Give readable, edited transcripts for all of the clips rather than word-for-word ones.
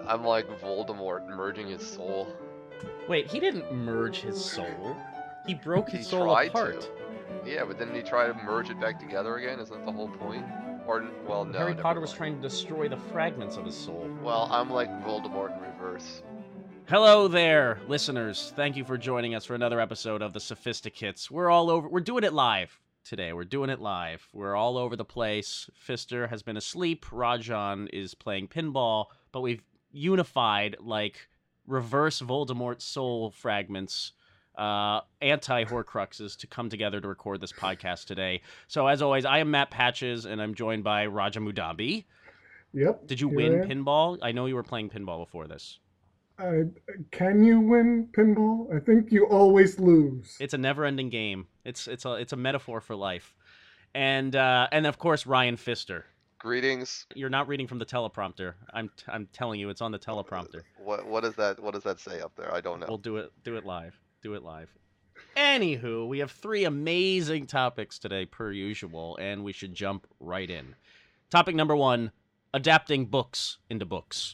I'm like Voldemort merging his soul. Wait, he didn't merge his soul. He broke his He soul tried to. apart. Yeah, but didn't he try to merge it back together again? Isn't that the whole point? Or, well, no, Harry never Potter was mind. trying to destroy the fragments of his soul. Well, I'm like Voldemort in reverse. Hello there, listeners. Thank you for joining us for another episode of The Sophisticates. We're all over. We're doing it live today. We're doing it live. We're all over the place. Fister has been asleep. Rajan is playing pinball, but we've unified like reverse Voldemort soul fragments, anti-Horcruxes to come together to record this podcast today. So as always, I am Matt Patches, and I'm joined by Raja Mudambi. Yep. Did you here win I am. pinball? I know you were playing pinball before this. Can you win pinball? I think you always lose. It's a never-ending game. It's a metaphor for life, and of course Ryan Fister. Greetings. You're not reading from the teleprompter. I'm telling you, it's on the teleprompter. What is that? What does that say up there? I don't know. We'll do it live. Do it live. Anywho, we have 3 amazing topics today, per usual, and we should jump right in. Topic number 1: adapting books into books.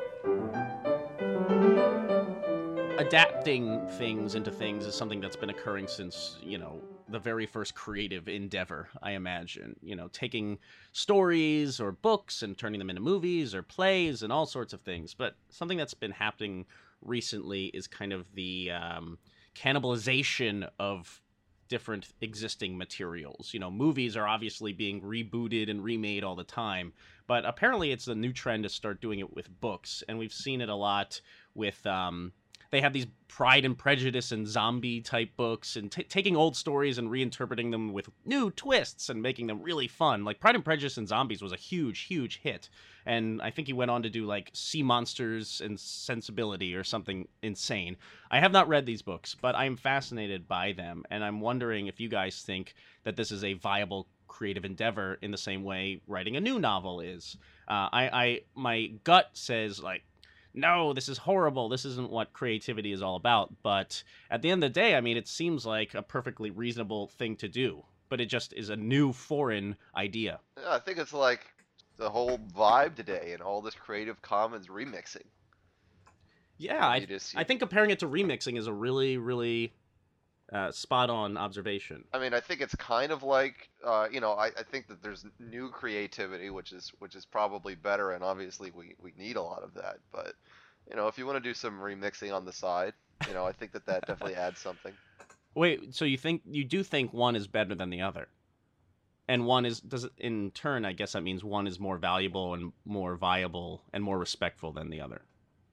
Adapting things into things is something that's been occurring since, the very first creative endeavor, I imagine. Taking stories or books and turning them into movies or plays and all sorts of things. But something that's been happening recently is kind of the cannibalization of different existing materials. Movies are obviously being rebooted and remade all the time, but apparently it's a new trend to start doing it with books, and we've seen it a lot with they have these Pride and Prejudice and zombie type books, and taking old stories and reinterpreting them with new twists and making them really fun. Like Pride and Prejudice and Zombies was a huge hit, and I think he went on to do like Sea Monsters and Sensibility or something insane. I have not read these books, but I'm fascinated by them, and I'm wondering if you guys think that this is a viable creative endeavor in the same way writing a new novel is. My gut says like, no, this is horrible. This isn't what creativity is all about. But at the end of the day, I mean, it seems like a perfectly reasonable thing to do. But it just is a new foreign idea. Yeah, I think it's like the whole vibe today and all this Creative Commons remixing. Yeah, I think comparing it to remixing is a really, really spot-on observation. I mean, I think it's kind of like, I think that there's new creativity, which is probably better, and obviously we need a lot of that. But, if you want to do some remixing on the side, I think that definitely adds something. Wait, so you do think one is better than the other? And in turn, I guess that means one is more valuable and more viable and more respectful than the other.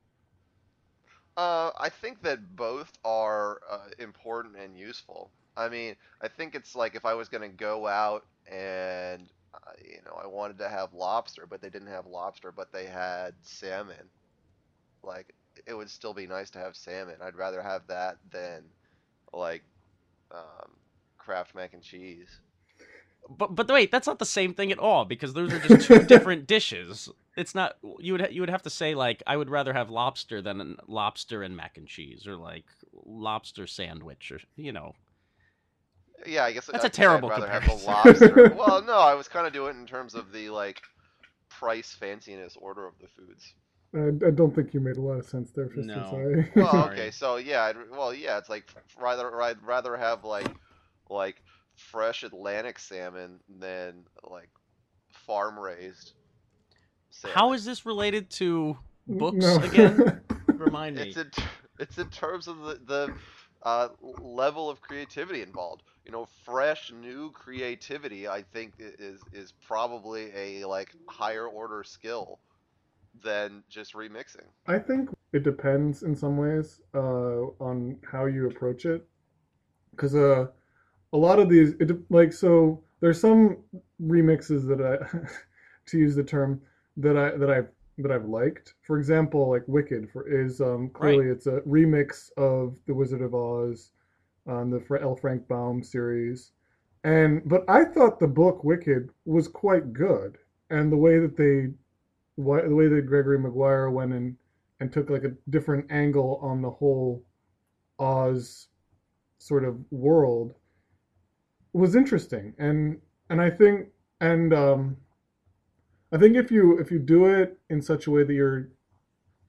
I think that both are important and useful. I mean, I think it's like if I was going to go out and, I wanted to have lobster, but they didn't have lobster, but they had salmon. Like, it would still be nice to have salmon. I'd rather have that than, like, Kraft mac and cheese. But wait, that's not the same thing at all, because those are just 2 different dishes. It's not. You would have to say like, I would rather have lobster than lobster and mac and cheese, or like lobster sandwich, or Yeah, I guess that's a I'd terrible rather comparison. have the lobster. Well, no, I was kind of doing it in terms of the like price fanciness order of the foods. I don't think you made a lot of sense there, Fister. No. Sorry. Well, Sorry. okay, so yeah, it's like I'd rather have like fresh Atlantic salmon than like farm raised salmon. How is this related to books No. again? Remind me. It's in terms of the level of creativity involved. Fresh new creativity, I think is probably a like higher order skill than just remixing. I think it depends in some ways on how you approach it, because a lot of these, there's some remixes that to use the term, that I've liked. For example, like Wicked is clearly Right. It's a remix of The Wizard of Oz, the L. Frank Baum series, but I thought the book Wicked was quite good, and the way that Gregory Maguire went in and took like a different angle on the whole Oz sort of world was interesting, and I think I think if you do it in such a way that you're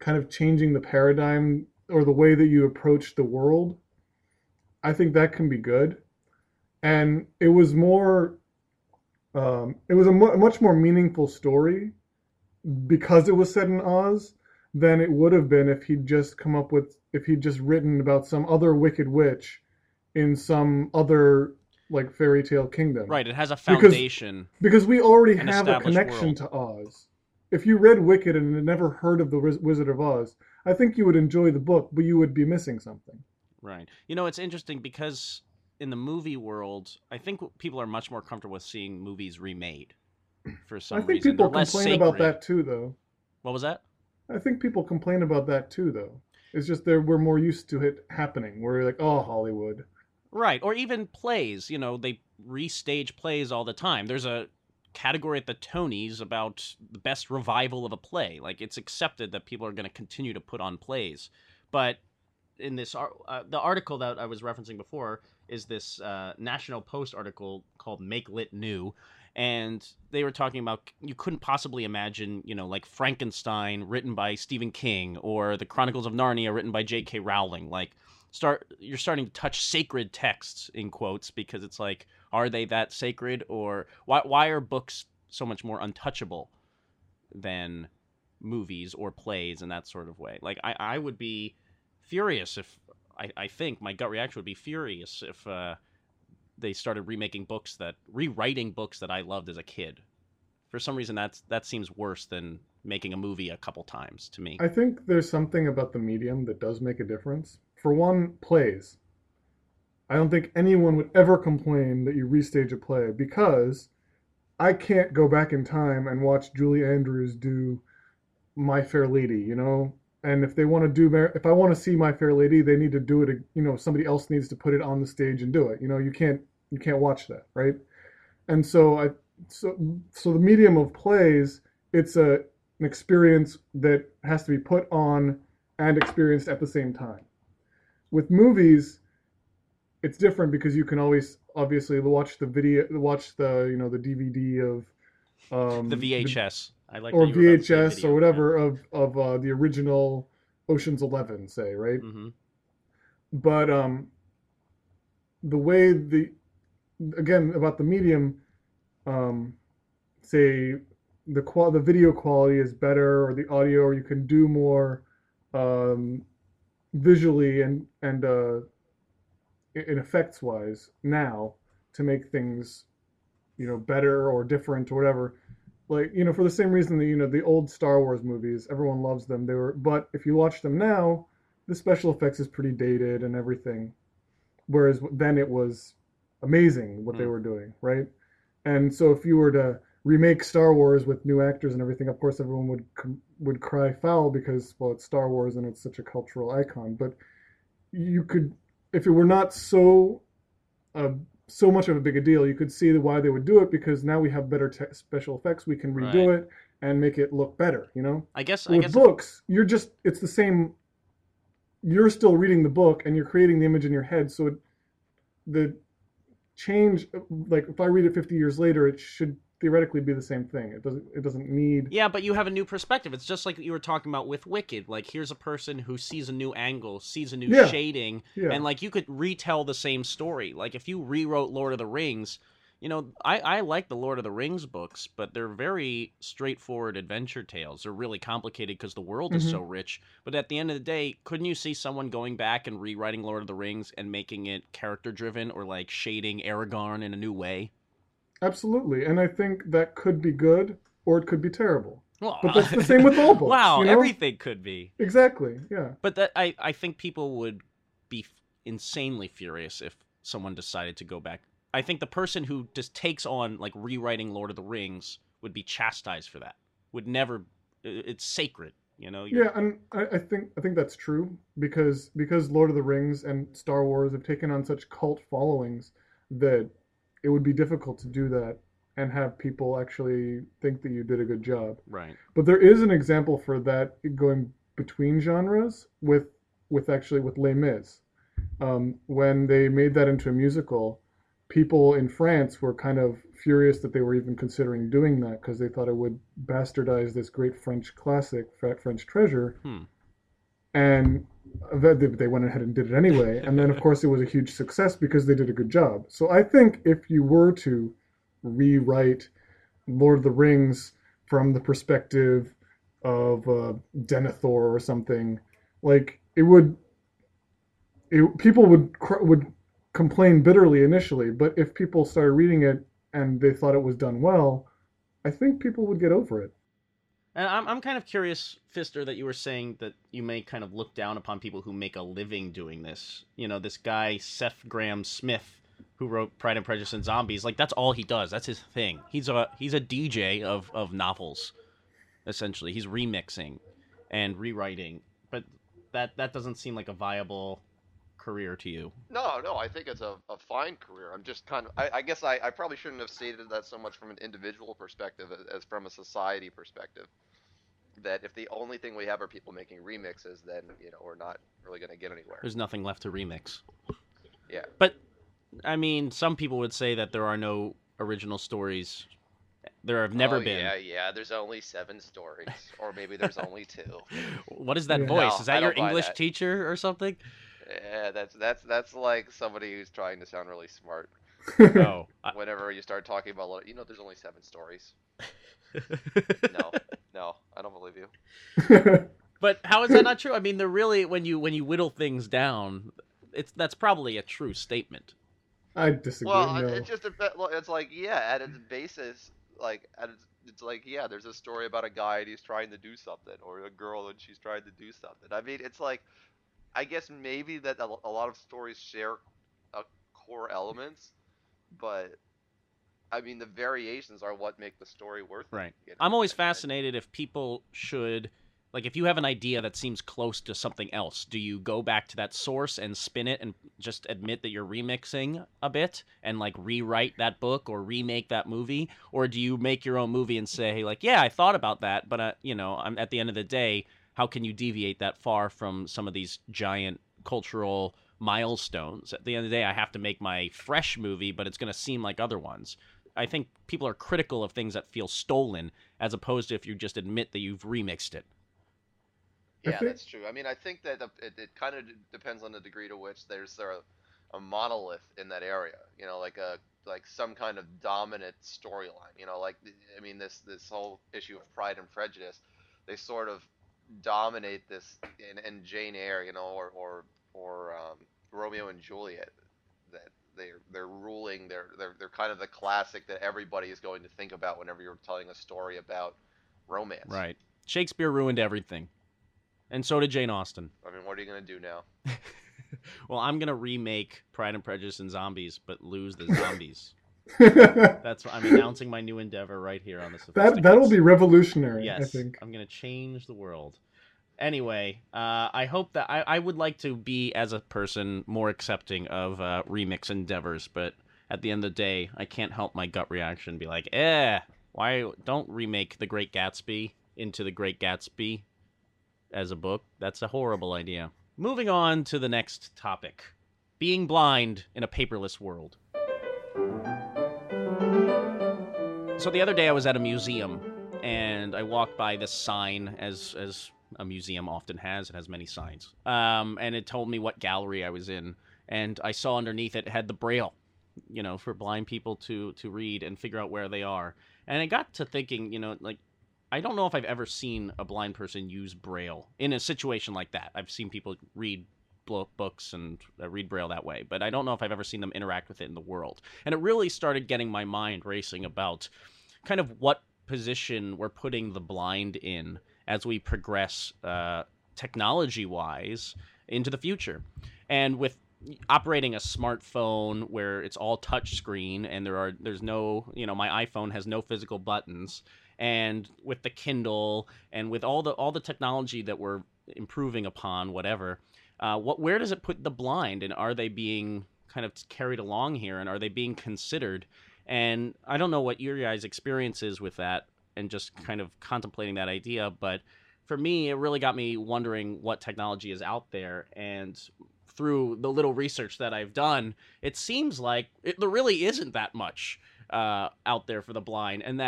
kind of changing the paradigm or the way that you approach the world, I think that can be good. And it was more, it was a much more meaningful story because it was set in Oz than it would have been if he'd just come up with, if he'd just written about some other wicked witch in some other like fairy tale kingdom. Right, it has a Because foundation, because we already an have a established connection world. to Oz. If you read Wicked and had never heard of the Wizard of Oz, I think you would enjoy the book, but you would be missing something. Right. You know, it's interesting because in the movie world, I think people are much more comfortable with seeing movies remade for I some think reason. people They're less complain about sacred. that too, though. What was that? I think people complain about that too, though. It's just that we're more used to it happening. We're like, oh, Hollywood. Right, or even plays. You know, they restage plays all the time. There's a category at the Tonys about the best revival of a play. Like, it's accepted that people are going to continue to put on plays. But in this, the article that I was referencing before is this National Post article called "Make Lit New," and they were talking about you couldn't possibly imagine, you know, like Frankenstein written by Stephen King or the Chronicles of Narnia written by J.K. Rowling. Like, you're starting to touch sacred texts in quotes because it's like, are they that sacred, or why are books so much more untouchable than movies or plays in that sort of way? Like, I would be furious if I think my gut reaction would be furious if they started rewriting books that I loved as a kid. For some reason, that seems worse than making a movie a couple times to me. I think there's something about the medium that does make a difference. For one, plays. I don't think anyone would ever complain that you restage a play because I can't go back in time and watch Julie Andrews do My Fair Lady, you know? And if they want to do, if I want to see My Fair Lady, they need to do it. You know, somebody else needs to put it on the stage and do it. You know, you can't watch that, right? And so the medium of plays, it's an experience that has to be put on and experienced at the same time. With movies, it's different because you can always obviously watch the the DVD of The VHS. I like or that you were about to say VHS video. or whatever of the original Ocean's 11, say, right? Yeah. Mm-hmm. But the way again about the medium, say the video quality is better or the audio, or you can do more visually and in effects wise now to make things, you know, better or different or whatever. Like, you know, for the same reason that, you know, the old Star Wars movies, everyone loves them. But if you watch them now, the special effects is pretty dated and everything. Whereas then it was amazing what they were doing, right? And so if you were to remake Star Wars with new actors and everything, of course everyone would cry foul because, well, it's Star Wars and it's such a cultural icon. But you could, if it were not so much of a big a deal, you could see why they would do it, because now we have better special effects. We can redo Right. it and make it look better, you know? I guess With books, it's the same. You're still reading the book and you're creating the image in your head. So the change, like if I read it 50 years later, it should theoretically be the same thing. It doesn't need. Yeah, but you have a new perspective. It's just like you were talking about with Wicked. Like, here's a person who sees a new angle, sees a new Yeah. shading, Yeah. and like you could retell the same story. Like, if you rewrote Lord of the Rings, you know, I like the Lord of the Rings books, but they're very straightforward adventure tales. They're really complicated because the world is so rich. But at the end of the day, couldn't you see someone going back and rewriting Lord of the Rings and making it character driven, or like shading Aragorn in a new way? Absolutely, and I think that could be good or it could be terrible. Well, But that's the same with all books. Wow, you know? everything could be. Exactly. Yeah. But that I think people would be insanely furious if someone decided to go back. I think the person who just takes on like rewriting Lord of the Rings would be chastised for that. Would never. It's sacred, you know. Yeah, and I think that's true because Lord of the Rings and Star Wars have taken on such cult followings that it would be difficult to do that and have people actually think that you did a good job. Right. But there is an example for that going between genres with Les Mis. When they made that into a musical, people in France were kind of furious that they were even considering doing that because they thought it would bastardize this great French classic, French treasure. and they went ahead and did it anyway. And then, of course, it was a huge success because they did a good job. So I think if you were to rewrite Lord of the Rings from the perspective of Denethor or something, like people would complain bitterly initially, but if people started reading it and they thought it was done well, I think people would get over it. And I'm kind of curious, Fister, that you were saying that you may kind of look down upon people who make a living doing this. You know, this guy, Seth Graham Smith, who wrote Pride and Prejudice and Zombies, like, that's all he does. That's his thing. He's a DJ of novels, essentially. He's remixing and rewriting. But that doesn't seem like a viable career to you. No, no, I think it's a fine career. I'm just kind of, I guess I probably shouldn't have stated that so much from an individual perspective as from a society perspective. That if the only thing we have are people making remixes, then, we're not really going to get anywhere. There's nothing left to remix. Yeah. But, I mean, some people would say that there are no original stories. There have never been. Yeah, there's only 7 stories. Or maybe there's only 2. What is that Yeah. voice? No, Is I that your don't buy English that. teacher or something? Yeah, that's like somebody who's trying to sound really smart. Oh. Whenever you start talking about, there's only 7 stories. No, I don't believe you. But how is that not true? I mean, they're really, when you whittle things down, that's probably a true statement. I disagree. Well, No. it's just it's like, yeah, at its basis, like it's like, yeah, there's a story about a guy and he's trying to do something, or a girl and she's trying to do something. I mean, it's like, I guess maybe that a lot of stories share core elements, but I mean, the variations are what make the story worth it. Right. I'm always fascinated if people should, like, if you have an idea that seems close to something else, do you go back to that source and spin it and just admit that you're remixing a bit and, like, rewrite that book or remake that movie? Or do you make your own movie and say, like, yeah, I thought about that, but, I'm at the end of the day, how can you deviate that far from some of these giant cultural milestones? At the end of the day, I have to make my fresh movie, but it's going to seem like other ones. I think people are critical of things that feel stolen, as opposed to if you just admit that you've remixed it. Yeah, think- that's true. I mean, I think that it kind of depends on the degree to which there's a monolith in that area. Like some kind of dominant storyline. I mean, this whole issue of Pride and Prejudice, they sort of dominate this in Jane Eyre, or Romeo and Juliet. That they're ruling. They're kind of the classic that everybody is going to think about whenever you're telling a story about romance. Right. Shakespeare ruined everything. And so did Jane Austen. I mean, what are you going to do now? Well, I'm going to remake Pride and Prejudice and Zombies, but lose the zombies. That's what I'm announcing my new endeavor right here on the That'll be revolutionary, Yes, I think. I'm going to change the world. Anyway, I hope that I would like to be, as a person, more accepting of remix endeavors, but at the end of the day, I can't help my gut reaction be like, why don't remake The Great Gatsby into The Great Gatsby as a book? That's a horrible idea. Moving on to the next topic. Being blind in a paperless world. So the other day I was at a museum, and I walked by this sign, as a museum often has. It has many signs. And it told me what gallery I was in. And I saw underneath it had the Braille, for blind people to read and figure out where they are. And I got to thinking, like, I don't know if I've ever seen a blind person use Braille in a situation like that. I've seen people read books and read Braille that way, but I don't know if I've ever seen them interact with it in the world. And it really started getting my mind racing about kind of what position we're putting the blind in as we progress technology-wise into the future. And with operating a smartphone where it's all touchscreen and there's no, my iPhone has no physical buttons, and with the Kindle and with all the technology that we're improving upon, whatever, where does it put the blind, and are they being kind of carried along here, and are they being considered? And I don't know what your guys' experience is with that, and just kind of contemplating that idea, but for me, it really got me wondering what technology is out there. And through the little research that I've done, it seems like there really isn't that much out there for the blind, and that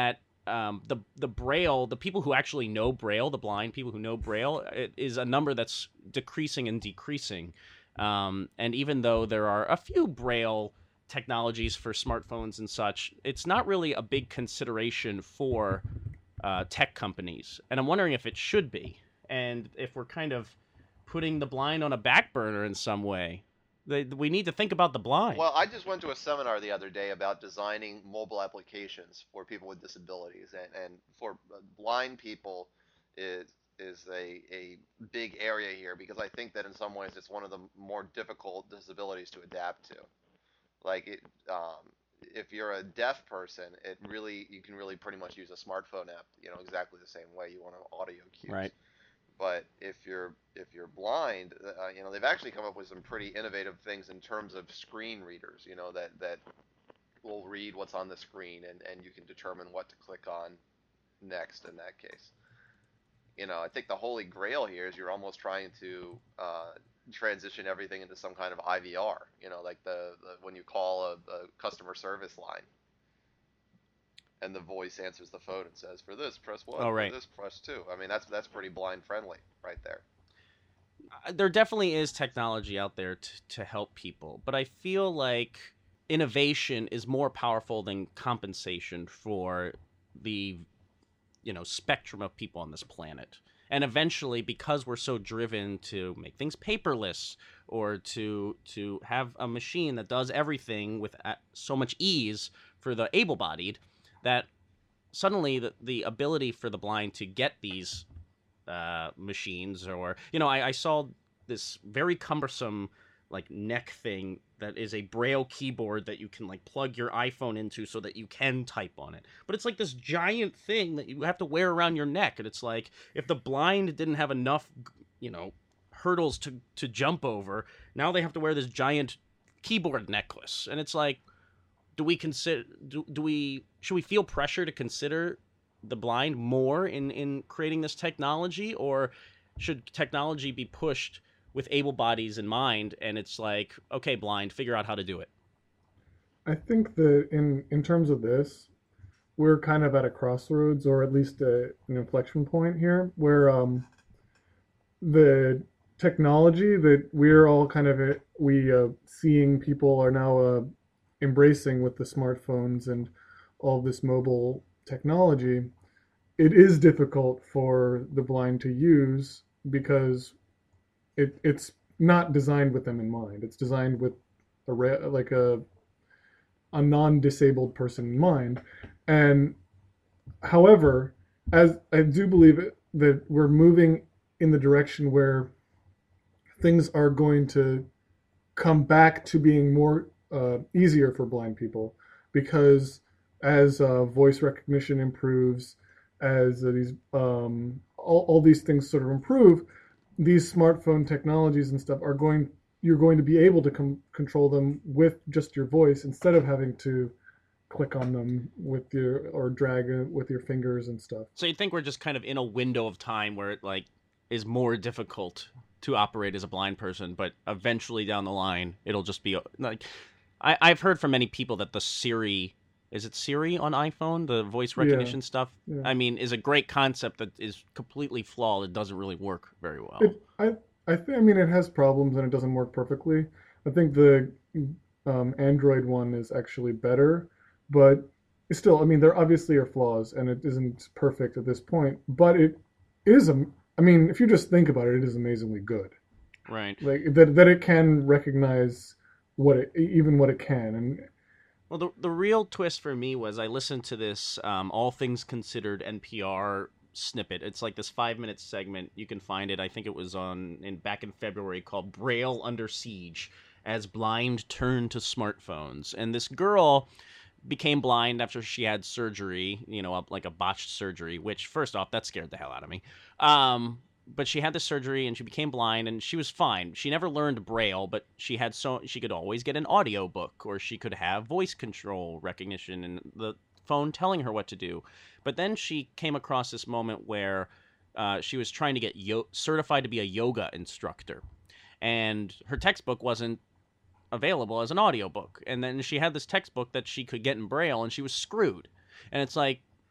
the Braille, the people who actually know Braille, the blind people who know Braille, it is a number that's decreasing and decreasing. And even though there are a few Braille technologies for smartphones and such, it's not really a big consideration for tech companies. And I'm wondering if it should be, and if we're kind of putting the blind on a back burner in some way. We need to think about the blind. Well, I just went to a seminar the other day about designing mobile applications for people with disabilities, and for blind people is a big area here, because I think that in some ways it's one of the more difficult disabilities to adapt to. Like if you're a deaf person, you can really pretty much use a smartphone app, exactly the same way you want to audio cues. Right. But if you're blind, they've actually come up with some pretty innovative things in terms of screen readers, that will read what's on the screen, and you can determine what to click on next in that case. I think the holy grail here is you're almost trying to transition everything into some kind of IVR, like the when you call a customer service line, and the voice answers the phone and says, "For this, press 1. Oh, right. For this, press 2." I mean, that's pretty blind friendly right there. There definitely is technology out there to help people, but I feel like innovation is more powerful than compensation for the spectrum of people on this planet. And eventually, because we're so driven to make things paperless, or to have a machine that does everything with so much ease for the able-bodied, that suddenly the ability for the blind to get these machines, or I saw this very cumbersome like neck thing that is a Braille keyboard that you can like plug your iPhone into so that you can type on it. But it's like this giant thing that you have to wear around your neck, and it's like if the blind didn't have enough hurdles to jump over, now they have to wear this giant keyboard necklace. And it's like, should we feel pressure to consider the blind more in creating this technology, or should technology be pushed with able bodies in mind, and it's like, okay, blind, figure out how to do it? I think that in terms of this, we're kind of at a crossroads, or at least an inflection point here, where the technology that we're all kind of seeing people are now embracing with the smartphones and all this mobile technology, it is difficult for the blind to use, because it's not designed with them in mind. It's designed with a non-disabled person in mind. And however, as I do believe that we're moving in the direction where things are going to come back to being more easier for blind people, because as voice recognition improves, as these all these things sort of improve, these smartphone technologies and stuff you're going to be able to control them with just your voice, instead of having to click on them or drag it with your fingers and stuff. So you think we're just kind of in a window of time where it like is more difficult to operate as a blind person, but eventually down the line it'll just be like, I've heard from many people that the Siri, is it Siri on iPhone, the voice recognition stuff? Yeah. I mean, is a great concept that is completely flawed. It doesn't really work very well. I mean, it has problems and it doesn't work perfectly. I think the Android one is actually better, but still, I mean, there obviously are flaws and it isn't perfect at this point. But it is, I mean, if you just think about it, it is amazingly good. Right. Like that it can recognize what it can. And well, the real twist for me was I listened to this All Things Considered NPR snippet. It's like this 5-minute segment. You can find it. I think it was back in February, called "Braille Under Siege: As Blind Turn to Smartphones." And this girl became blind after she had surgery, like a botched surgery, which, first off, that scared the hell out of me. But she had the surgery and she became blind, and she was fine. She never learned Braille, but she could always get an audio book, or she could have voice control recognition and the phone telling her what to do. But then she came across this moment where she was trying to get certified to be a yoga instructor, and her textbook wasn't available as an audiobook. And then she had this textbook that she could get in Braille, and she was screwed. And it's like,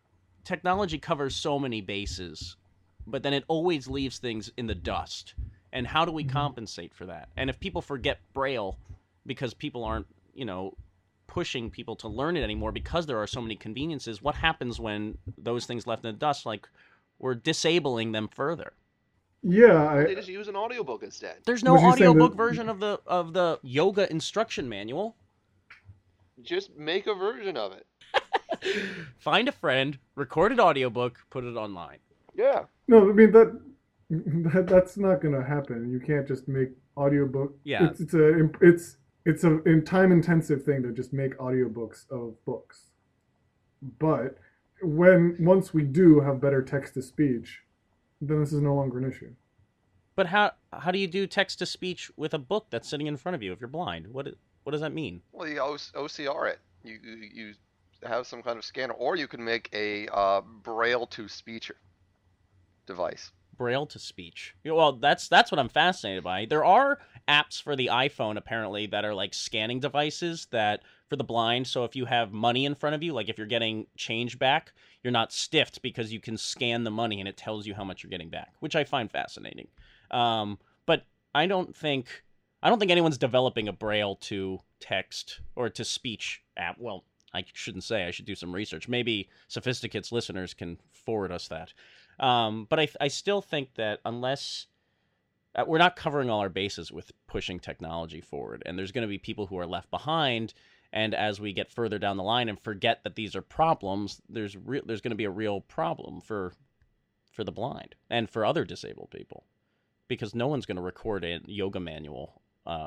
technology covers so many bases, but then it always leaves things in the dust. And how do we compensate for that? And if people forget Braille because people aren't, pushing people to learn it anymore because there are so many conveniences, what happens when those things left in the dust, like we're disabling them further? Yeah, They just use an audiobook instead. There's no Was you saying audiobook that- version of the yoga instruction manual. Just make a version of it. Find a friend, record an audiobook, put it online. Yeah. no, I mean that's not gonna happen. You can't just make audiobook. Yeah. It's a time intensive thing to just make audiobooks of books. But once we do have better text to speech, then this is no longer an issue. But how do you do text to speech with a book that's sitting in front of you if you're blind? What does that mean? Well, you OCR it. You have some kind of scanner, or you can make a braille to speech device. Braille to speech. Well, that's what I'm fascinated by. There are apps for the iPhone apparently that are like scanning devices that for the blind. So if you have money in front of you, like if you're getting change back, you're not stiffed because you can scan the money and it tells you how much you're getting back, which I find fascinating. But I don't think anyone's developing a Braille to text or to speech app. Well, I shouldn't say. I should do some research. Maybe Sophisticates listeners can forward us that. But I still think that unless we're not covering all our bases with pushing technology forward, and there's going to be people who are left behind. And as we get further down the line and forget that these are problems, there's going to be a real problem for the blind and for other disabled people, because no one's going to record a yoga manual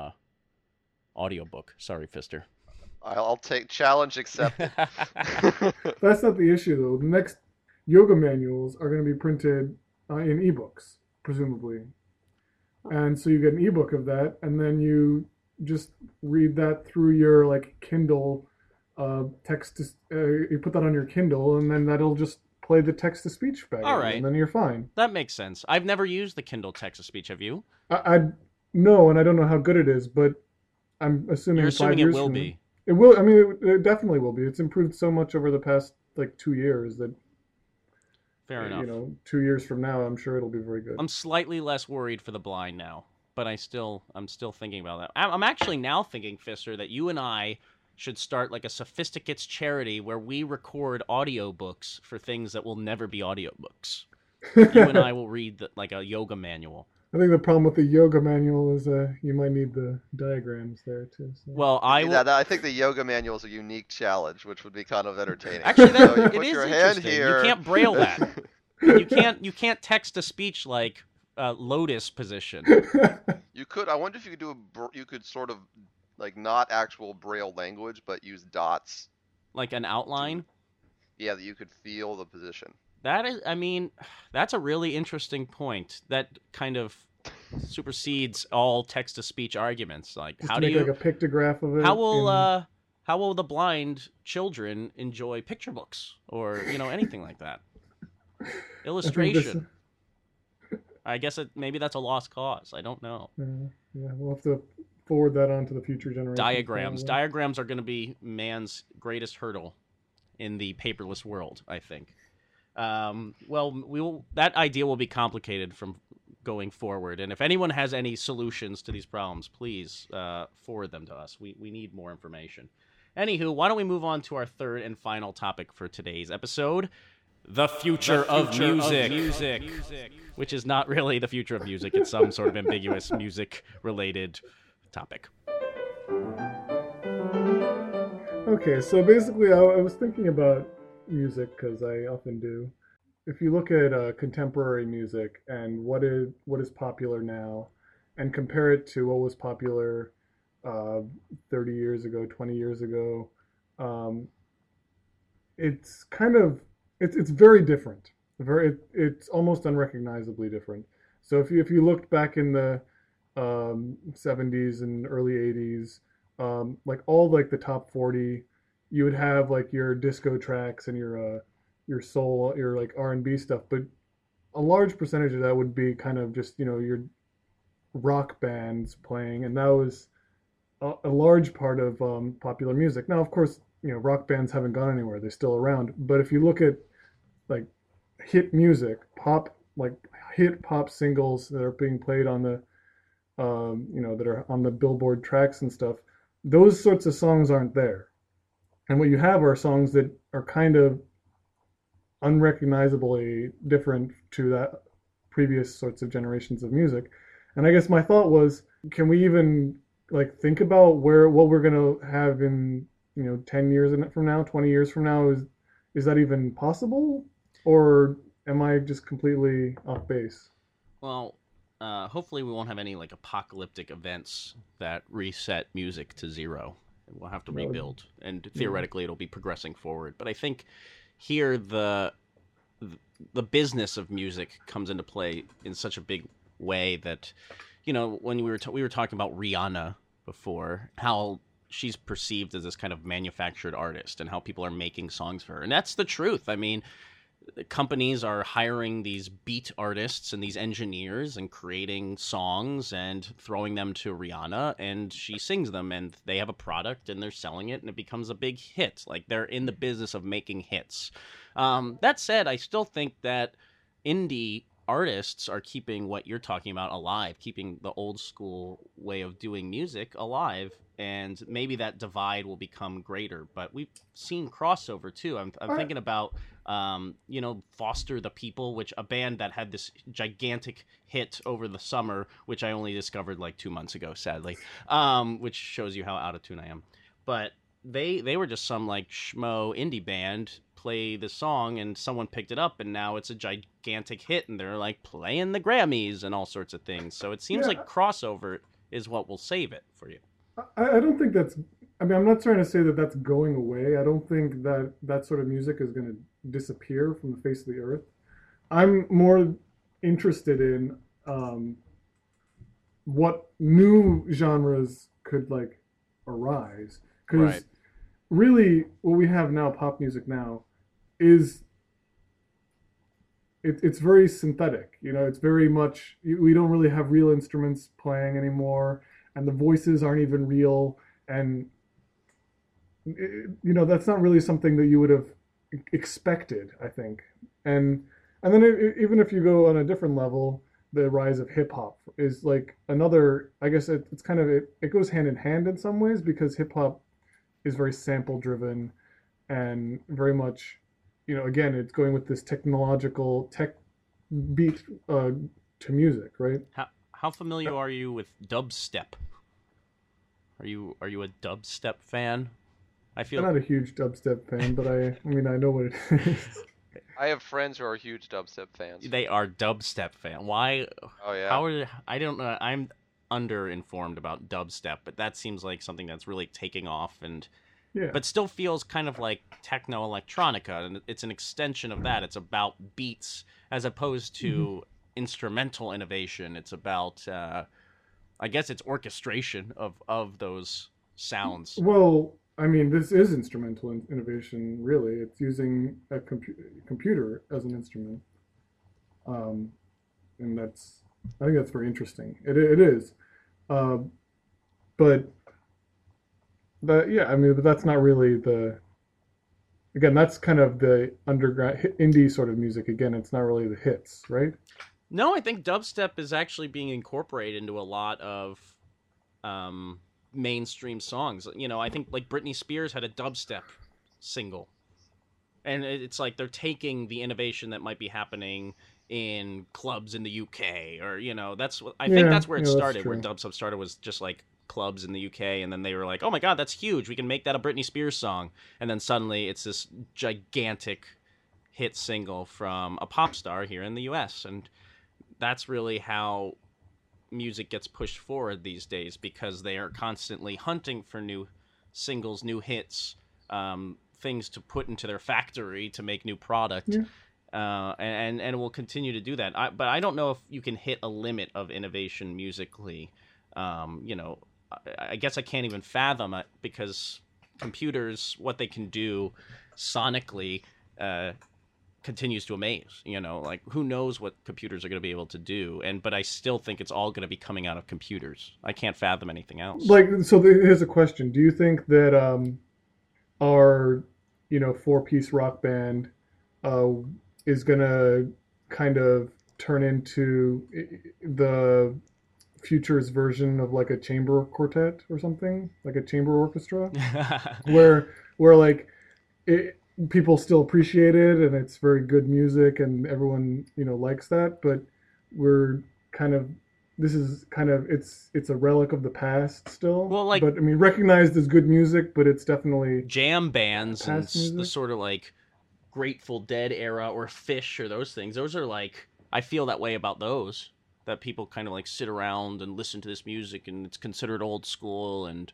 audiobook. Sorry, Pfister. I'll take challenge accepted. That's not the issue though. The next yoga manuals are going to be printed in ebooks, presumably. And so you get an ebook of that, and then you just read that through your like Kindle text. You put that on your Kindle, and then that'll just play the text to speech back. All right. And then you're fine. That makes sense. I've never used the Kindle text to speech. Have you? I no, and I don't know how good it is, but I'm assuming You're 5 assuming it years will from be. It will. I mean, it definitely will be. It's improved so much over the past like 2 years that Fair enough. 2 years from now, I'm sure it'll be very good. I'm slightly less worried for the blind now, but I'm still thinking about that. I'm actually now thinking, Fister, that you and I should start like a Sophisticates charity where we record audiobooks for things that will never be audiobooks. You and I will read like a yoga manual. I think the problem with the yoga manual is you might need the diagrams there too. So. Well, I think the yoga manual is a unique challenge, which would be kind of entertaining. Actually, So you it put is your hand interesting. here. You can't braille that. You can't text to speech like lotus position. You could. I wonder if you could you could sort of like not actual braille language, but use dots. Like an outline. Yeah, that you could feel the position. That is, I mean, that's a really interesting point. That kind of supersedes all text-to-speech arguments. Like, Just how to do make you? like a pictograph of it? How will the blind children enjoy picture books or anything like that? Illustration. I guess maybe that's a lost cause. I don't know. Yeah, we'll have to forward that on to the future generations. Diagrams. probably. Diagrams are going to be man's greatest hurdle in the paperless world, I think. Well, that idea will be complicated from going forward. And if anyone has any solutions to these problems, please forward them to us. We need more information. Anywho, why don't we move on to our third and final topic for today's episode? The future of music. Which is not really the future of music. It's some sort of ambiguous music-related topic. Okay, so basically, I was thinking about music because I often do. If you look at contemporary music and what is popular now, and compare it to what was popular 30 years ago, 20 years ago, it's kind of it's very different. It's almost unrecognizably different. So if you looked back in the 70s and early 80s, like all like the top 40, you would have like your disco tracks and your soul, your like R&B stuff, but a large percentage of that would be kind of just your rock bands playing, and that was a large part of popular music. Now, of course, rock bands haven't gone anywhere; they're still around. But if you look at like hit music, pop, like hit pop singles that are being played on the that are on the Billboard tracks and stuff. Those sorts of songs aren't there. And what you have are songs that are kind of unrecognizably different to that previous sorts of generations of music. And I guess my thought was, can we even like think about what we're gonna have in 10 years from now, 20 years from now? Is that even possible, or am I just completely off base? Well, hopefully we won't have any like apocalyptic events that reset music to zero. We'll have to That would, rebuild, and yeah. theoretically it'll be progressing forward. But I think here the business of music comes into play in such a big way that, when we were talking about Rihanna before, how she's perceived as this kind of manufactured artist and how people are making songs for her, and that's the truth. I mean, companies are hiring these beat artists and these engineers and creating songs and throwing them to Rihanna, and she sings them, and they have a product and they're selling it and it becomes a big hit. Like, they're in the business of making hits. That said, I still think that indie artists are keeping what you're talking about alive, keeping the old school way of doing music alive, and maybe that divide will become greater. But we've seen crossover too. I'm thinking about Foster the People, which a band that had this gigantic hit over the summer, which I only discovered like 2 months ago, sadly, which shows you how out of tune I am. But they were just some like schmo indie band play the song, and someone picked it up, and now it's a gigantic hit, and they're like playing the Grammys and all sorts of things. So it seems Yeah, like crossover is what will save it for you. I don't think that's. I mean, I'm not trying to say that that's going away. I don't think that that sort of music is going to disappear from the face of the earth. I'm more interested in what new genres could like arise, Right. because really what we have now, pop music now, is it's very synthetic. It's very much, we don't really have real instruments playing anymore, and the voices aren't even real, and that's not really something that you would have expected, I think. And then even if you go on a different level, the rise of hip hop is like another. I guess it's kind of it goes hand in hand in some ways, because hip hop is very sample driven and very much, again, it's going with this technological tech beat to music, right? How familiar are you with dubstep? Are you a dubstep fan? I I'm feel not a huge dubstep fan, but I mean, I know what it is. I have friends who are huge dubstep fans. they are dubstep fan. Why? Oh yeah. How are I don't know. I'm underinformed about dubstep, but that seems like something that's really taking off, and Yeah. but still feels kind of like techno electronica, and it's an extension of that. It's about beats as opposed Mhm. to instrumental innovation. It's about I guess it's orchestration of those sounds. Well, I mean, this is instrumental innovation, really. It's using a computer as an instrument, um, and I think that's very interesting. It is, uh, but yeah, I mean, but that's not really again, that's kind of the underground indie sort of music. Again, it's not really the hits, right? No, I think dubstep is actually being incorporated into a lot of um, mainstream songs. I think like Britney Spears had a dubstep single, and it's like they're taking the innovation that might be happening in clubs in the UK, or that's what I think Yeah, that's where it yeah, that's started. Where true. dubstep started was just like clubs in the UK, and then they were like, "Oh my God, that's huge! We can make that a Britney Spears song." And then suddenly it's this gigantic hit single from a pop star here in the US, and that's really how music gets pushed forward these days, because they are constantly hunting for new singles, new hits, things to put into their factory to make new product, Yeah. and it will continue to do that. But I don't know if you can hit a limit of innovation musically. I guess I can't even fathom it, because computers, what they can do sonically, continues to amaze. Like, who knows what computers are going to be able to do, but I still think it's all going to be coming out of computers. I can't fathom anything else. Like, so here's a question: do you think that our four-piece rock band uh, is gonna kind of turn into the future's version of like a chamber quartet or something, like a chamber orchestra, where like it, people still appreciate it and it's very good music and everyone likes that, but we're kind of this is kind of it's a relic of the past still. Well, like, but I mean, recognized as good music, but it's definitely jam bands and past music. the sort of like Grateful Dead era or Fish or those things. Those are like, I feel that way about those. That people kind of like sit around and listen to this music and it's considered old school. And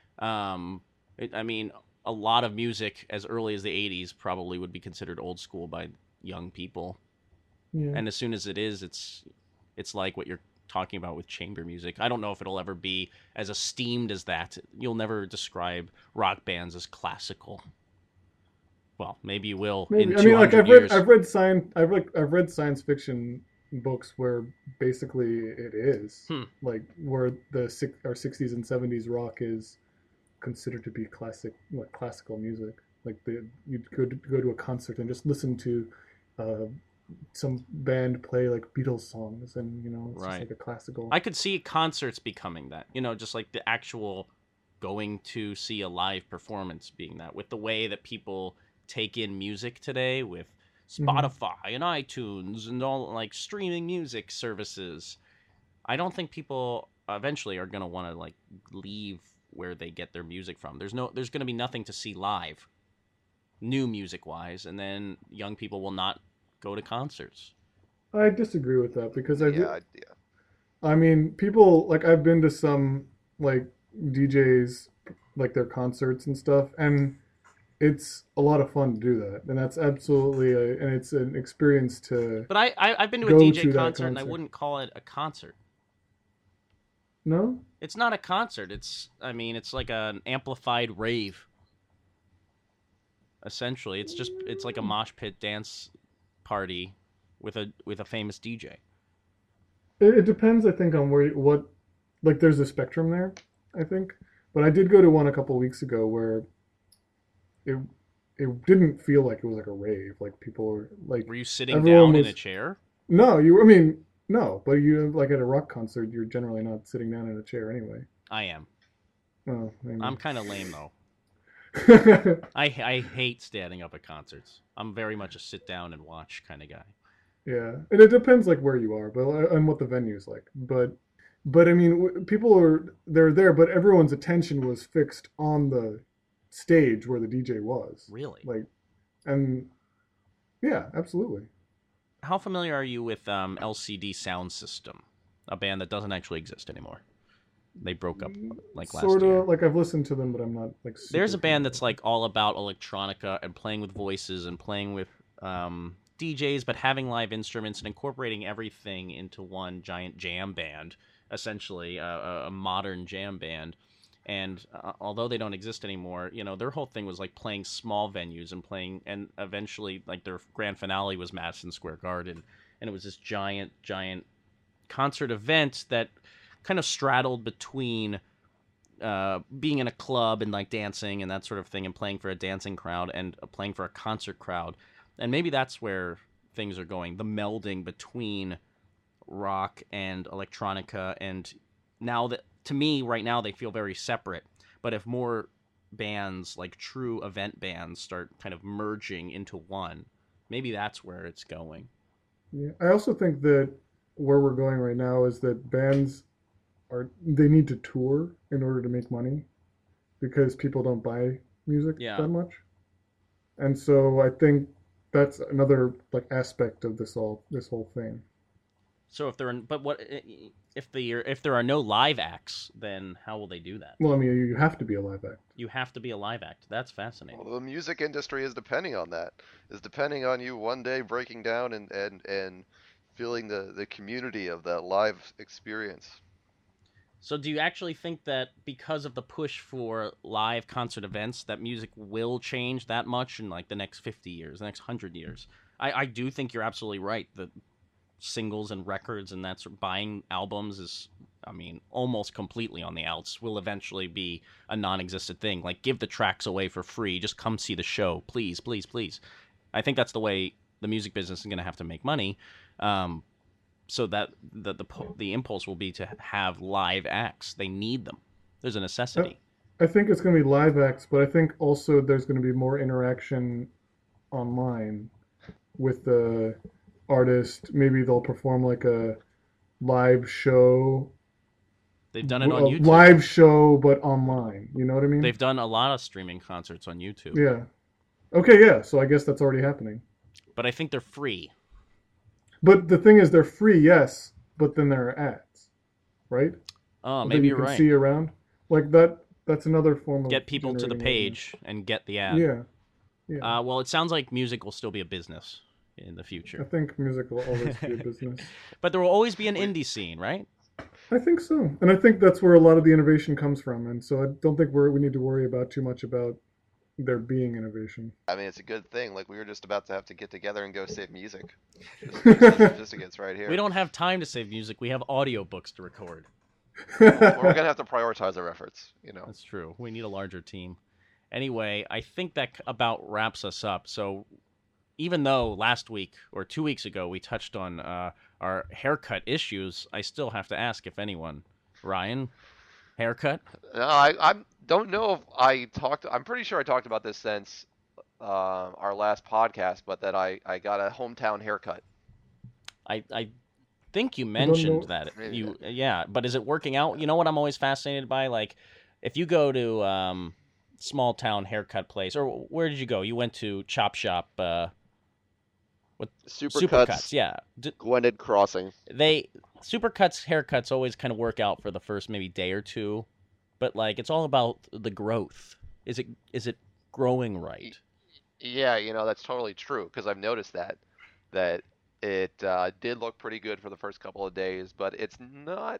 I mean, a lot of music as early as the 80s probably would be considered old school by young people. Yeah. And as soon as it is, it's like what you're talking about with chamber music. I don't know if it'll ever be as esteemed as that. You'll never describe rock bands as classical. Well, maybe you will. Maybe. In I mean, like 200 years. I've read science fiction books where basically it is like where the 60s and 70s rock is considered to be classical music. Like you'd go to a concert and just listen to some band play like Beatles songs, and it's just like a classical. I could see concerts becoming that. Just like the actual going to see a live performance being that, with the way that people take in music today with Spotify and iTunes and all like streaming music services. I don't think people eventually are going to want to like leave where they get their music from. There's going to be nothing to see live, new music wise, and then young people will not go to concerts. I disagree with that because Yeah. I mean, people like I've been to some like DJs like their concerts and stuff, and it's a lot of fun to do that, and that's absolutely and it's an experience to. But I've been to a go DJ to that concert, and I concert. wouldn't call it a concert. No, It's not a concert. It's like an amplified rave. Essentially, it's like a mosh pit dance party with a famous DJ. it depends. I think on what like there's a spectrum there. I think, but I did go to one a couple weeks ago where it didn't feel like it was like a rave. Like people were like. Were you sitting everyone down in was- a chair? No, I mean, no, but you like at a rock concert, you're generally not sitting down in a chair anyway. I am. Oh, maybe. I'm kind of lame though. I hate standing up at concerts. I'm very much a sit down and watch kind of guy. Yeah, and it depends like where you are, but and what the venue's like. But I mean, they're there, but everyone's attention was fixed on the stage where the DJ was. Really? Like, and yeah, absolutely. How familiar are you with LCD Sound System, a band that doesn't actually exist anymore? They broke up like last Sort year. of like I've listened to them, but I'm not like. There's a super band familiar. that's like all about electronica and playing with voices and playing with DJs, but having live instruments and incorporating everything into one giant jam band, essentially a modern jam band. And although they don't exist anymore, their whole thing was like playing small venues and eventually like their grand finale was Madison Square Garden, and it was this giant concert event that kind of straddled between being in a club and like dancing and that sort of thing and playing for a dancing crowd and playing for a concert crowd. And maybe that's where things are going, the melding between rock and electronica. And now that, to me, right now, they feel very separate. But if more bands, like true event bands, start kind of merging into one, maybe that's where it's going. Yeah, I also think that where we're going right now is that bands they need to tour in order to make money because people don't buy music Yeah. that much. And so I think that's another like aspect of this whole thing. So if there are no live acts, then how will they do that? Well, I mean, you have to be a live act. You have to be a live act. That's fascinating. Well, the music industry is depending on that. Is depending on you one day breaking down and feeling the community of that live experience. So do you actually think that because of the push for live concert events, that music will change that much in like the next 50 years, the next 100 years? I do think you're absolutely right. The singles and records and that sort of buying albums is, almost completely on the outs, will eventually be a non-existent thing. Like, give the tracks away for free. Just come see the show. Please, please, please. I think that's the way the music business is going to have to make money. So that the impulse will be to have live acts. They need them. There's a necessity. I think it's going to be live acts, but I think also there's going to be more interaction online with the artist. Maybe they'll perform like a live show. They've done it on YouTube. Live show, but online. You know what I mean? They've done a lot of streaming concerts on YouTube. Yeah. Okay, yeah. So I guess that's already happening. But I think they're free. But the thing is, they're free, yes, but then there are ads, right? Oh, maybe you're right. You can see around. Like that's another form of get people to the page and get the ad. Yeah. Well, it sounds like music will still be a business in the future. I think music will always be a business. But there will always be an indie scene, right? I think so. And I think that's where a lot of the innovation comes from. And so I don't think we need to worry about too much about there being innovation. I mean, it's a good thing. Like, we were just about to have to get together and go save music. Just gets right here. We don't have time to save music. We have audiobooks to record. Well, we're going to have to prioritize our efforts, you know. That's true. We need a larger team. Anyway, I think that about wraps us up. So even though last week or 2 weeks ago we touched on our haircut issues, I still have to ask if anyone, Ryan, haircut? No, I don't know if I talked. I'm pretty sure I talked about this since our last podcast, but that I got a hometown haircut. I think you mentioned that. Yeah, but is it working out? You know what I'm always fascinated by? Like, if you go to small town haircut place, or where did you go? You went to Chop Shop. What Supercuts? Yeah, Gwynedd Crossing. Supercuts haircuts always kind of work out for the first maybe day or two, but like it's all about the growth. Is it growing right? Yeah, you know, that's totally true, because I've noticed that it did look pretty good for the first couple of days, but it's not.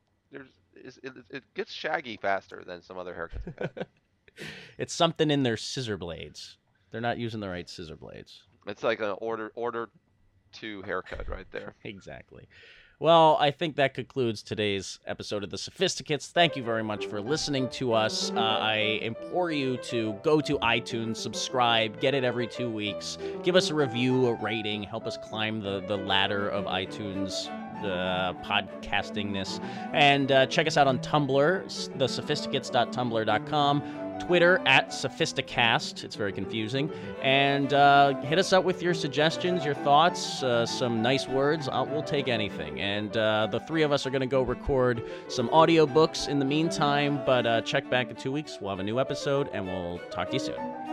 It gets shaggy faster than some other haircuts I've had. It's something in their scissor blades. They're not using the right scissor blades. It's like an order 2 haircut right there. Exactly. Well, I think that concludes today's episode of The Sophisticates. Thank you very much for listening to us. I implore you to go to iTunes, subscribe, get it every 2 weeks. Give us a review, a rating, help us climb the ladder of iTunes podcastingness. And check us out on Tumblr, thesophisticates.tumblr.com. Twitter @Sophisticast. It's very confusing. And hit us up with your suggestions, your thoughts, some nice words. We'll take anything. And the three of us are going to go record some audiobooks in the meantime. But check back in 2 weeks. We'll have a new episode, and we'll talk to you soon.